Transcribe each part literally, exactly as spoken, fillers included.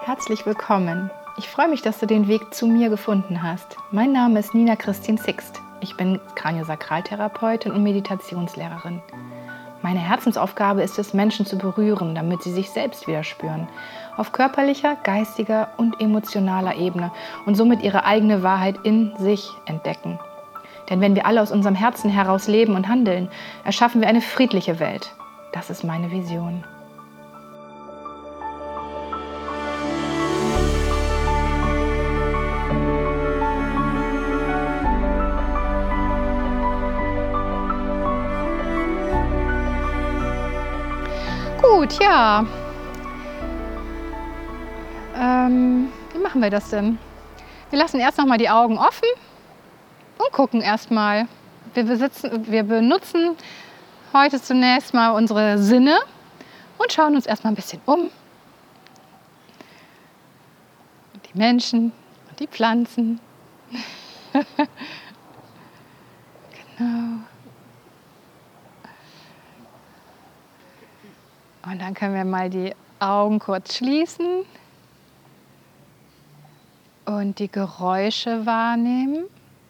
Herzlich willkommen. Ich freue mich, dass du den Weg zu mir gefunden hast. Mein Name ist Nina Christine Sixt. Ich bin Kraniosakraltherapeutin und Meditationslehrerin. Meine Herzensaufgabe ist es, Menschen zu berühren, damit sie sich selbst wieder spüren. Auf körperlicher, geistiger und emotionaler Ebene und somit ihre eigene Wahrheit in sich entdecken. Denn wenn wir alle aus unserem Herzen heraus leben und handeln, erschaffen wir eine friedliche Welt. Das ist meine Vision. Gut, ja. Ähm, wie machen wir das denn? Wir lassen erst noch mal die Augen offen und gucken erst mal. Wir, besitzen, wir benutzen heute zunächst mal unsere Sinne und schauen uns erst mal ein bisschen um. Die Menschen und die Pflanzen. Genau. Und dann können wir mal die Augen kurz schließen und die Geräusche wahrnehmen.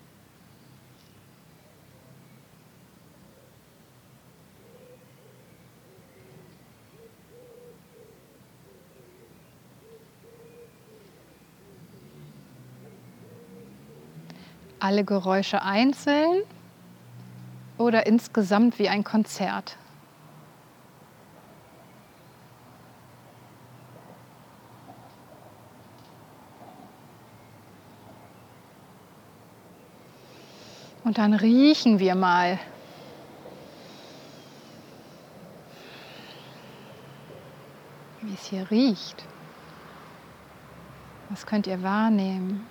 Alle Geräusche einzeln oder insgesamt wie ein Konzert. Und dann riechen wir mal. Wie es hier riecht. Was könnt ihr wahrnehmen?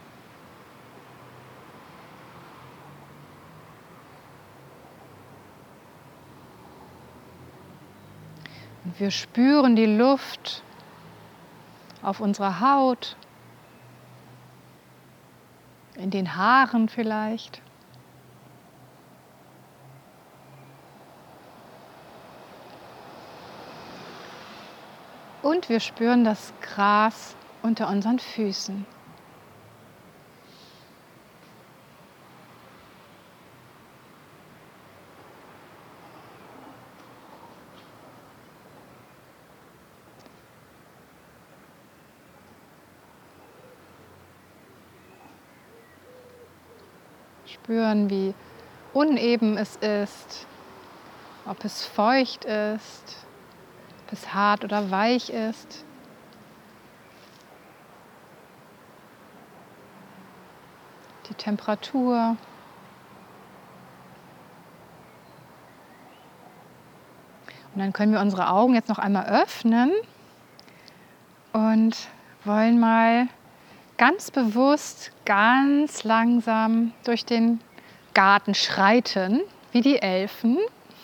Und wir spüren die Luft auf unserer Haut, in den Haaren vielleicht. Und wir spüren das Gras unter unseren Füßen. Spüren, wie uneben es ist, ob es feucht ist, ob es hart oder weich ist. Die Temperatur. Und dann können wir unsere Augen jetzt noch einmal öffnen und wollen mal ganz bewusst, ganz langsam durch den Garten schreiten, wie die Elfen.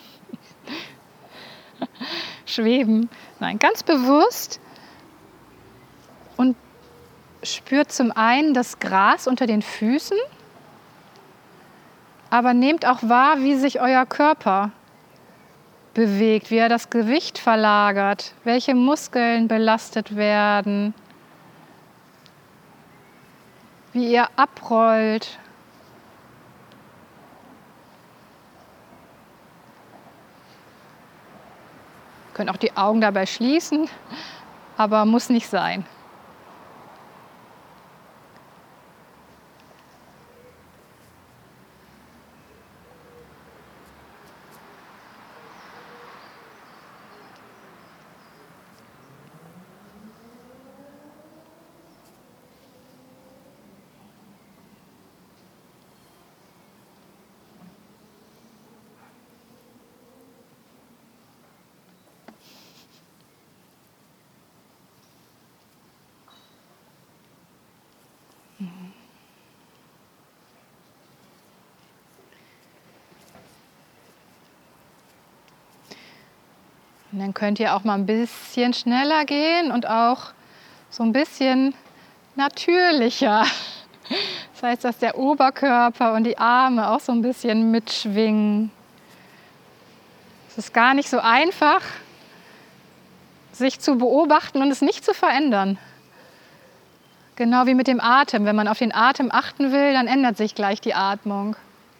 Schweben. Nein, ganz bewusst und spürt zum einen das Gras unter den Füßen, aber nehmt auch wahr, wie sich euer Körper bewegt, wie er das Gewicht verlagert, welche Muskeln belastet werden, wie ihr abrollt. Ihr könnt auch die Augen dabei schließen, aber muss nicht sein. Und dann könnt ihr auch mal ein bisschen schneller gehen und auch so ein bisschen natürlicher. Das heißt, dass der Oberkörper und die Arme auch so ein bisschen mitschwingen. Es ist gar nicht so einfach, sich zu beobachten und es nicht zu verändern. Genau wie mit dem Atem. Wenn man auf den Atem achten will, dann ändert sich gleich die Atmung.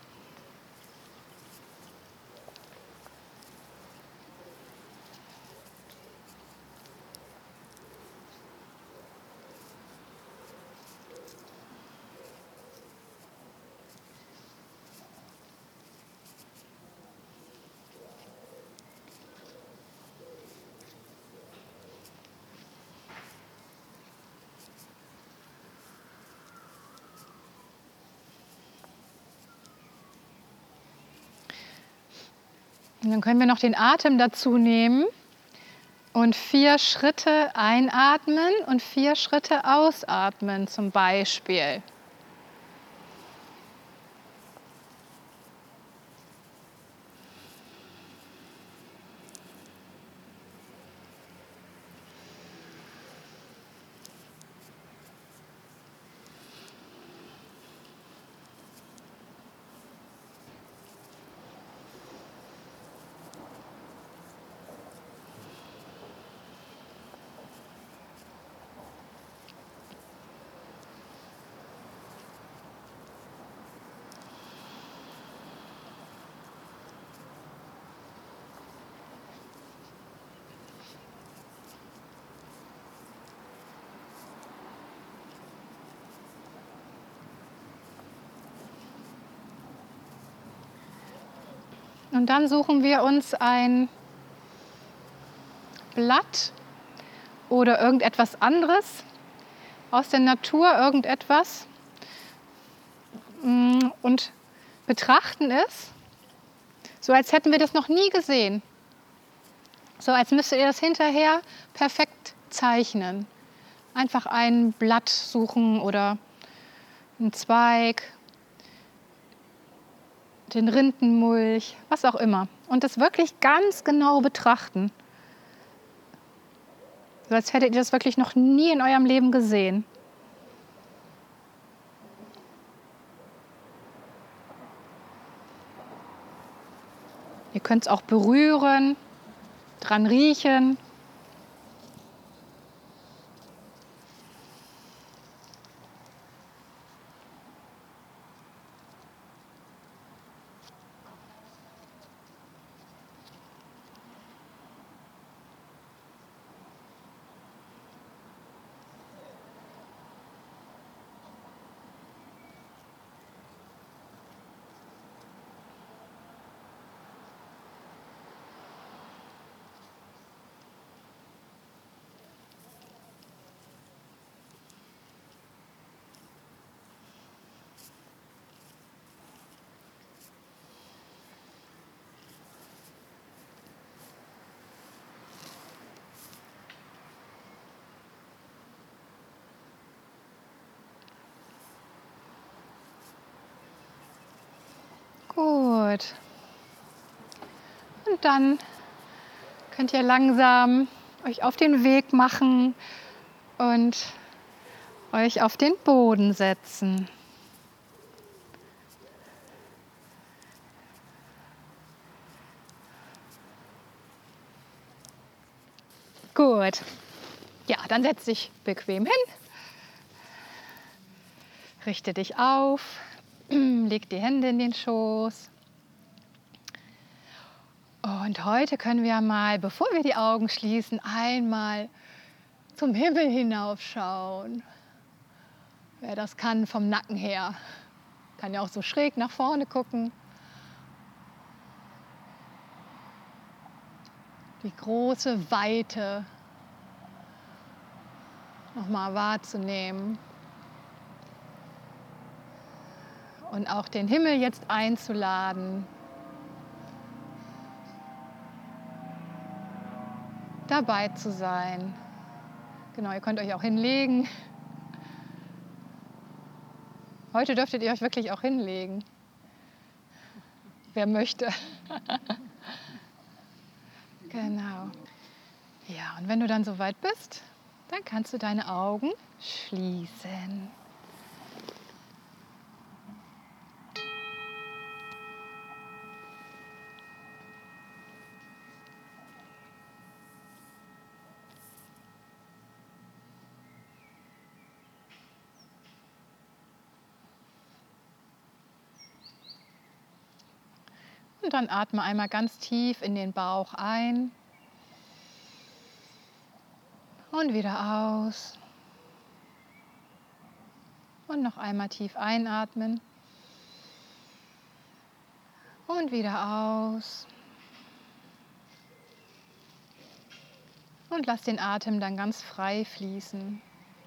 Und dann können wir noch den Atem dazu nehmen und vier Schritte einatmen und vier Schritte ausatmen zum Beispiel. Und dann suchen wir uns ein Blatt oder irgendetwas anderes aus der Natur, irgendetwas, und betrachten es, so als hätten wir das noch nie gesehen. So als müsstet ihr das hinterher perfekt zeichnen. Einfach ein Blatt suchen oder einen Zweig, den Rindenmulch, was auch immer. Und das wirklich ganz genau betrachten. So als hättet ihr das wirklich noch nie in eurem Leben gesehen. Ihr könnt es auch berühren, dran riechen. Gut. Und dann könnt ihr langsam euch auf den Weg machen und euch auf den Boden setzen. Gut. Ja, dann setz dich bequem hin. Richte dich auf. Leg die Hände in den Schoß. Und heute können wir mal, bevor wir die Augen schließen, einmal zum Himmel hinaufschauen. Wer das kann vom Nacken her, kann ja auch so schräg nach vorne gucken. Die große Weite nochmal wahrzunehmen. Und auch den Himmel jetzt einzuladen, dabei zu sein. Genau, ihr könnt euch auch hinlegen. Heute dürftet ihr euch wirklich auch hinlegen, wer möchte. Genau. Ja, und wenn du dann soweit bist, dann kannst du deine Augen schließen. Und dann atme einmal ganz tief in den Bauch ein und wieder aus. Und noch einmal tief einatmen und wieder aus. Und lass den Atem dann ganz frei fließen.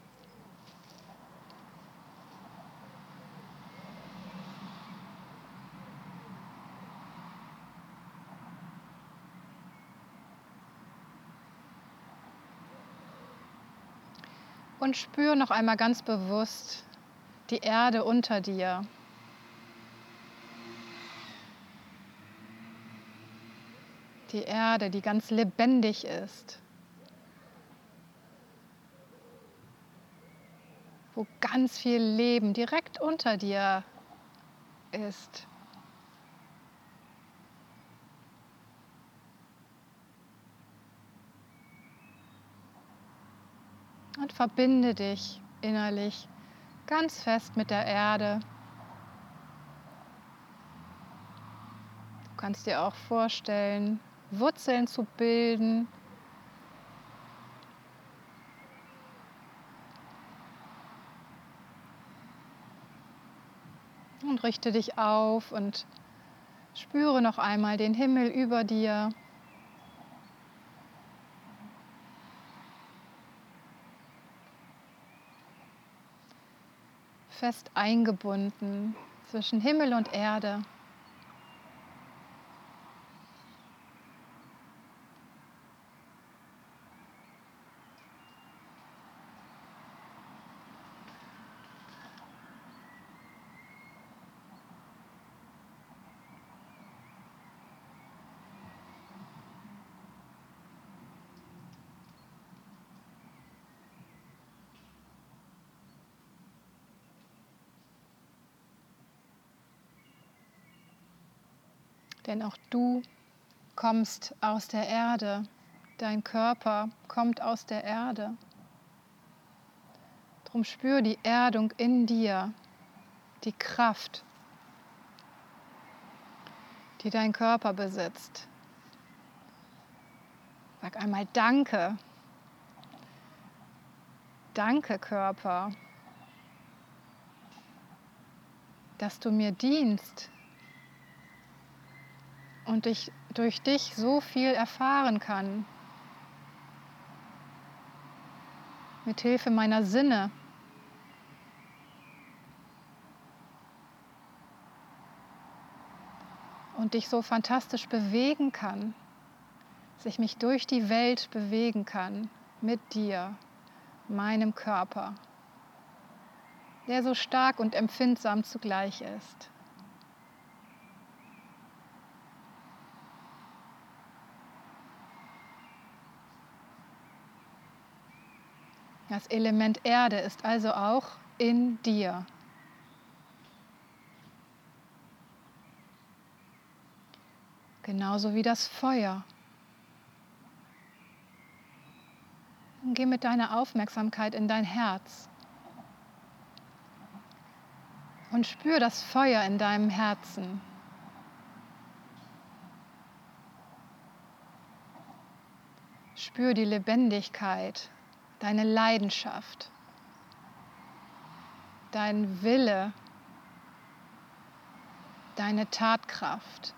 Und spür noch einmal ganz bewusst die Erde unter dir. Die Erde, die ganz lebendig ist. Wo ganz viel Leben direkt unter dir ist. Und verbinde dich innerlich ganz fest mit der Erde. Du kannst dir auch vorstellen, Wurzeln zu bilden. Und richte dich auf und spüre noch einmal den Himmel über dir. Fest eingebunden zwischen Himmel und Erde. Denn auch du kommst aus der Erde. Dein Körper kommt aus der Erde. Drum spür die Erdung in dir, die Kraft, die dein Körper besitzt. Sag einmal Danke. Danke, Körper, dass du mir dienst und ich durch dich so viel erfahren kann. Mit Hilfe meiner Sinne. Und dich so fantastisch bewegen kann, dass ich mich durch die Welt bewegen kann mit dir, meinem Körper, der so stark und empfindsam zugleich ist. Das Element Erde ist also auch in dir. Genauso wie das Feuer. Und geh mit deiner Aufmerksamkeit in dein Herz und spür das Feuer in deinem Herzen. Spür die Lebendigkeit, deine Leidenschaft, dein Wille, deine Tatkraft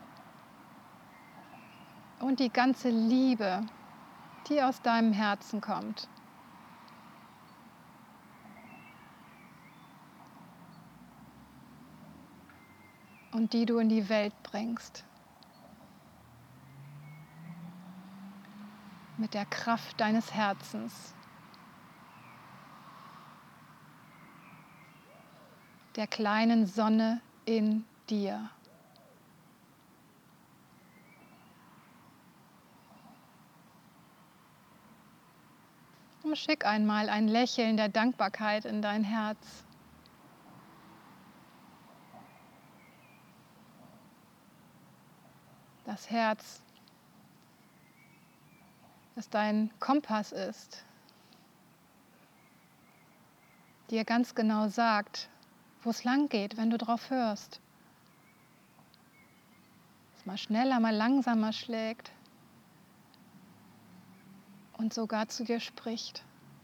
und die ganze Liebe, die aus deinem Herzen kommt. Und die du in die Welt bringst. Mit der Kraft deines Herzens. Der kleinen Sonne in dir. Und schick einmal ein Lächeln der Dankbarkeit in dein Herz. Das Herz, das dein Kompass ist, dir ganz genau sagt, wo es lang geht, wenn du drauf hörst. das mal schneller, mal langsamer schlägt und sogar zu dir spricht.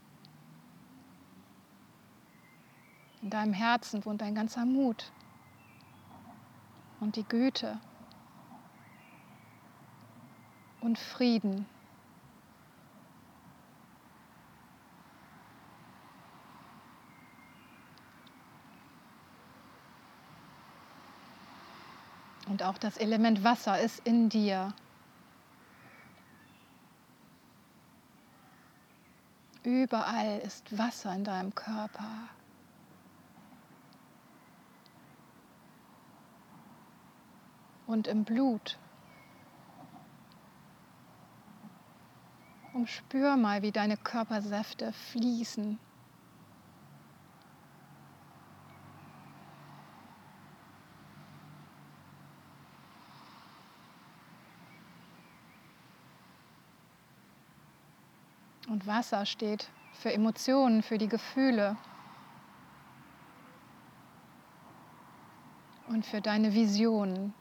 In deinem Herzen wohnt ein ganzer Mut und die Güte und Frieden. Und auch das Element Wasser ist in dir. Überall ist Wasser in deinem Körper. Und im Blut. Und spür mal, wie deine Körpersäfte fließen. Und Wasser steht für Emotionen, für die Gefühle und für deine Visionen.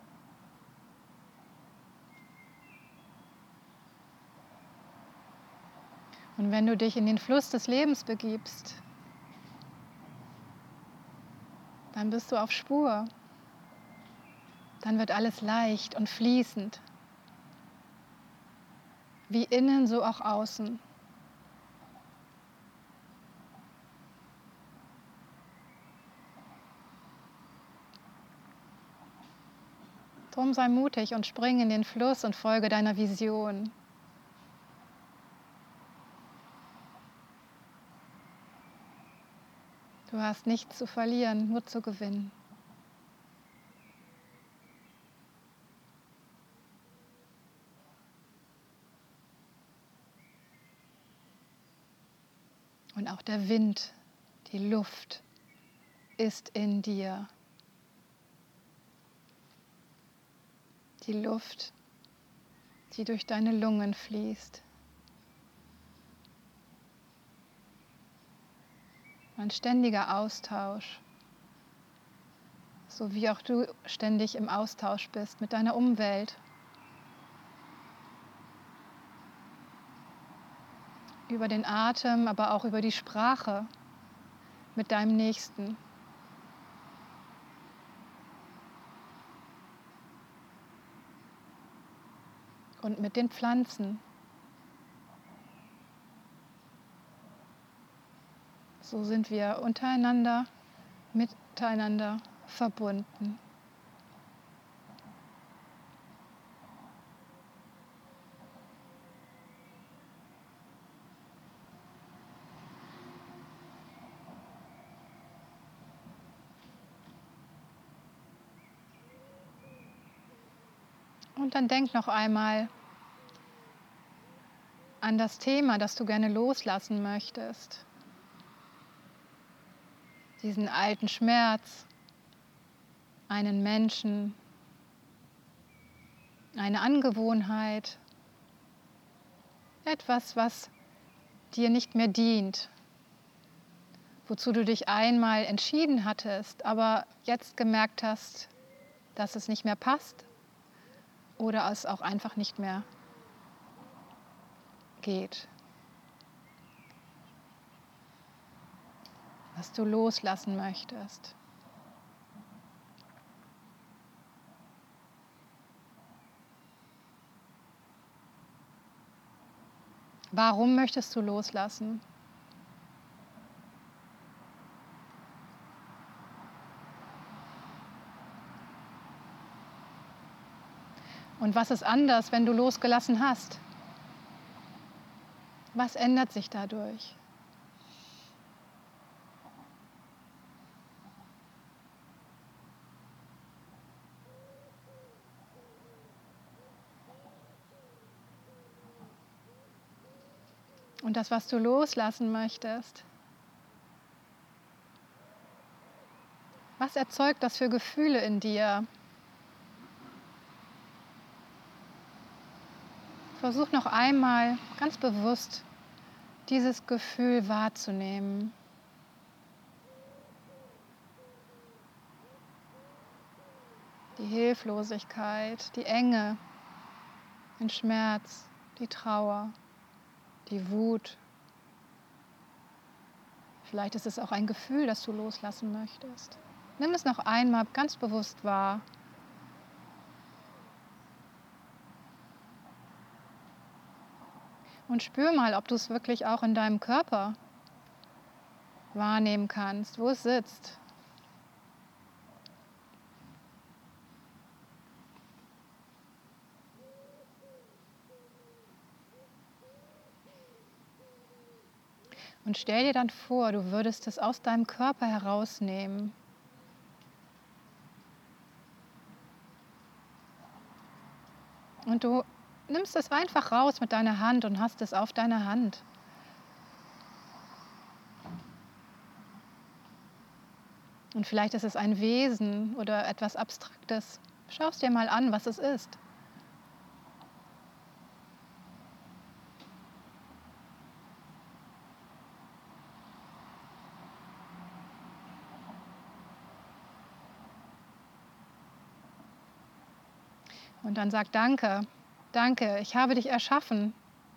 Und wenn du dich in den Fluss des Lebens begibst, dann bist du auf Spur. Dann wird alles leicht und fließend. Wie innen, so auch außen. Drum sei mutig und spring in den Fluss und folge deiner Vision. Du hast nichts zu verlieren, nur zu gewinnen. Und auch der Wind, die Luft ist in dir. Die Luft, die durch deine Lungen fließt. Ein ständiger Austausch, so wie auch du ständig im Austausch bist mit deiner Umwelt. Über den Atem, aber auch über die Sprache mit deinem Nächsten. Und mit den Pflanzen. So sind wir untereinander, miteinander verbunden. Und dann denk noch einmal an das Thema, das du gerne loslassen möchtest. Diesen alten Schmerz, einen Menschen, eine Angewohnheit, etwas, was dir nicht mehr dient, wozu du dich einmal entschieden hattest, aber jetzt gemerkt hast, dass es nicht mehr passt oder es auch einfach nicht mehr geht. Was du loslassen möchtest. Warum möchtest du loslassen? Und was ist anders, wenn du losgelassen hast? Was ändert sich dadurch? Und das, was du loslassen möchtest, was erzeugt das für Gefühle in dir? Versuch noch einmal ganz bewusst dieses Gefühl wahrzunehmen. die Hilflosigkeit, die Enge, den Schmerz, die Trauer, die Wut. Vielleicht ist es auch ein Gefühl, das du loslassen möchtest. Nimm es noch einmal ganz bewusst wahr. Und spür mal, ob du es wirklich auch in deinem Körper wahrnehmen kannst, wo es sitzt. Und stell dir dann vor, du würdest es aus deinem Körper herausnehmen. Und du nimmst es einfach raus mit deiner Hand und hast es auf deiner Hand. Und vielleicht ist es ein Wesen oder etwas Abstraktes. Schau es dir mal an, was es ist. Und dann sag Danke, danke, ich habe dich erschaffen,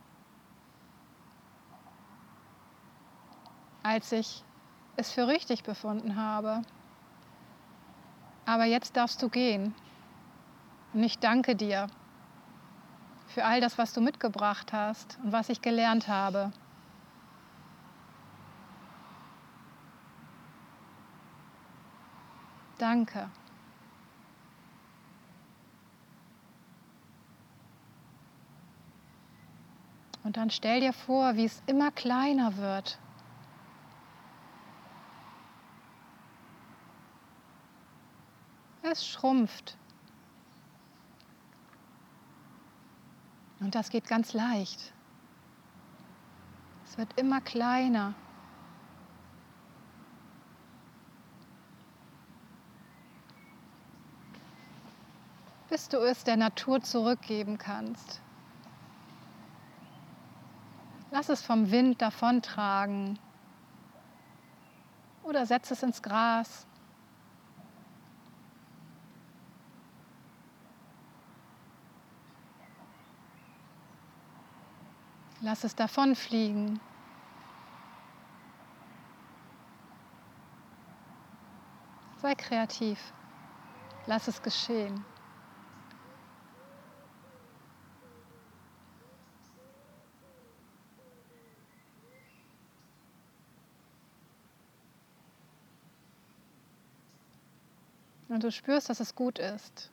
als ich es für richtig befunden habe. Aber jetzt darfst du gehen. Und ich danke dir für all das, was du mitgebracht hast und was ich gelernt habe. Danke. Und dann stell dir vor, wie es immer kleiner wird. Es schrumpft. Und das geht ganz leicht. Es wird immer kleiner. Bis du es der Natur zurückgeben kannst. Lass es vom Wind davontragen oder setz es ins Gras. Lass es davonfliegen. Sei kreativ. Lass es geschehen. Und du spürst, dass es gut ist.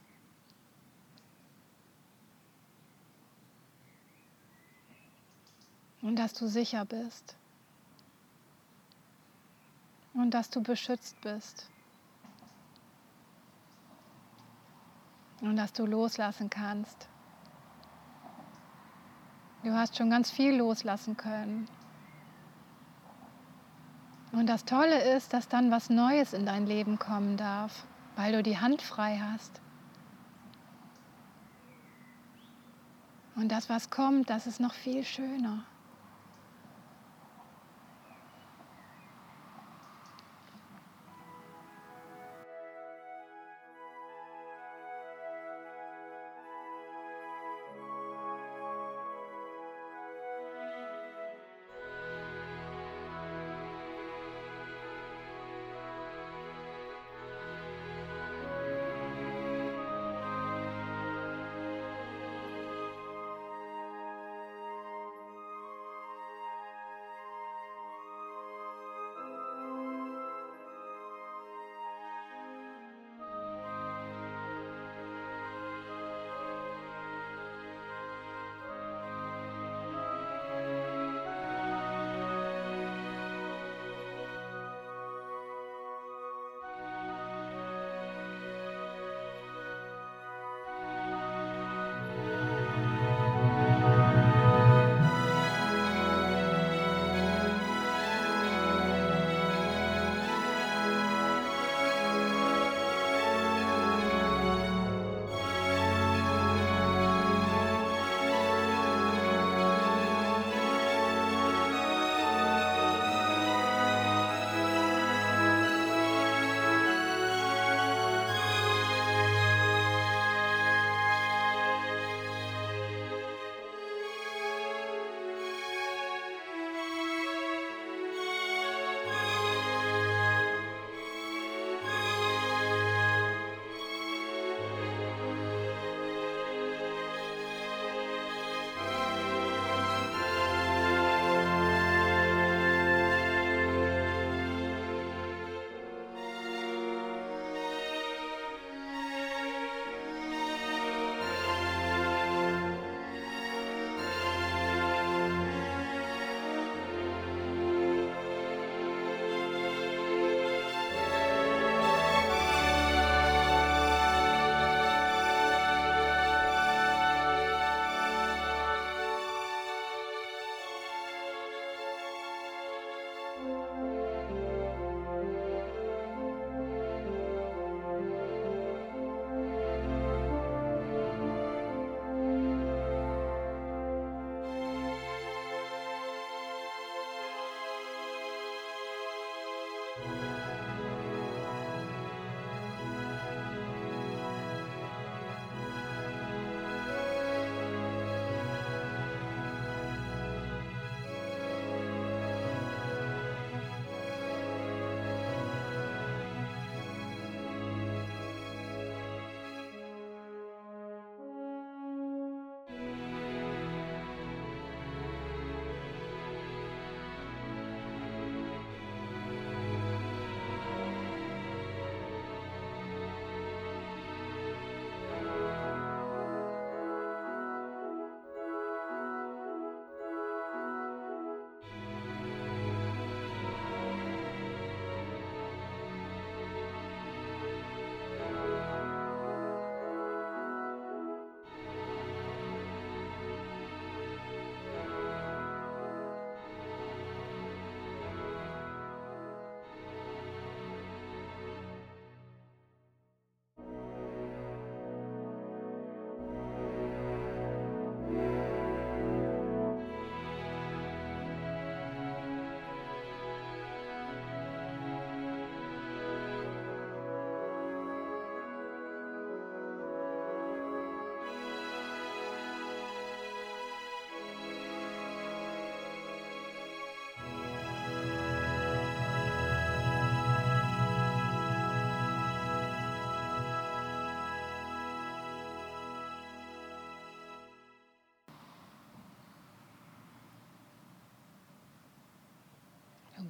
Und dass du sicher bist. Und dass du beschützt bist. Und dass du loslassen kannst. Du hast schon ganz viel loslassen können. Und das Tolle ist, dass dann was Neues in dein Leben kommen darf, weil du die Hand frei hast. Und das, was kommt, das ist noch viel schöner.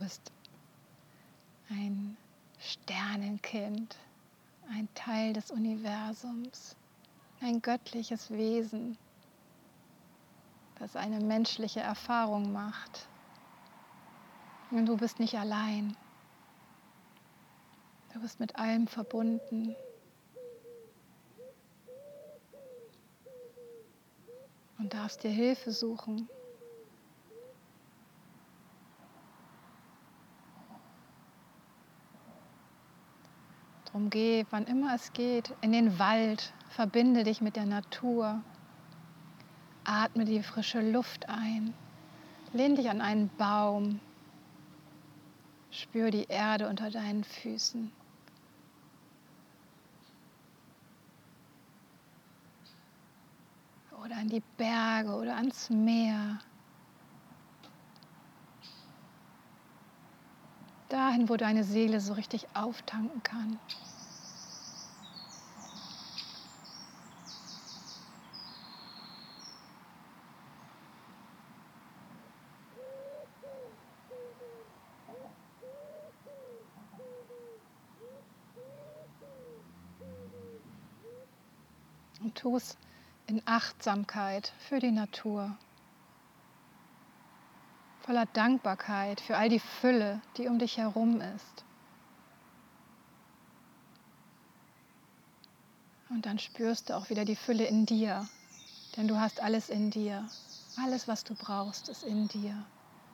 bist ein Sternenkind, ein Teil des Universums, ein göttliches Wesen, das eine menschliche Erfahrung macht. Und du bist nicht allein. Du bist mit allem verbunden. Und darfst dir Hilfe suchen. Drum geh, wann immer es geht, in den Wald, verbinde dich mit der Natur, atme die frische Luft ein, lehn dich an einen Baum, spür die Erde unter deinen Füßen. Oder an die Berge oder ans Meer. Dahin, wo deine Seele so richtig auftanken kann. Und tu es in Achtsamkeit für die Natur. Voller Dankbarkeit für all die Fülle, die um dich herum ist. Und dann spürst du auch wieder die Fülle in dir, denn du hast alles in dir. Alles, was du brauchst, ist in dir.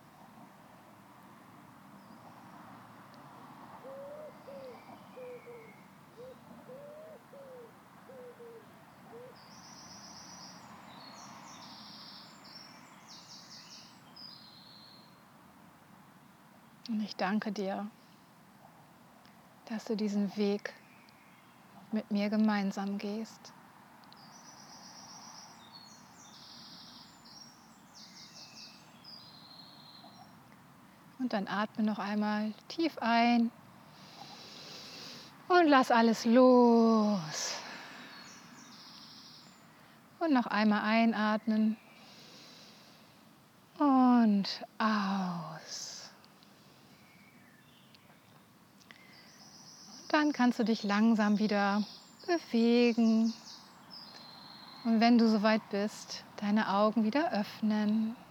Und ich danke dir, dass du diesen Weg mit mir gemeinsam gehst. Und dann atme noch einmal tief ein und lass alles los. Und noch einmal einatmen und aus. Dann kannst du dich langsam wieder bewegen und wenn du soweit bist, deine Augen wieder öffnen.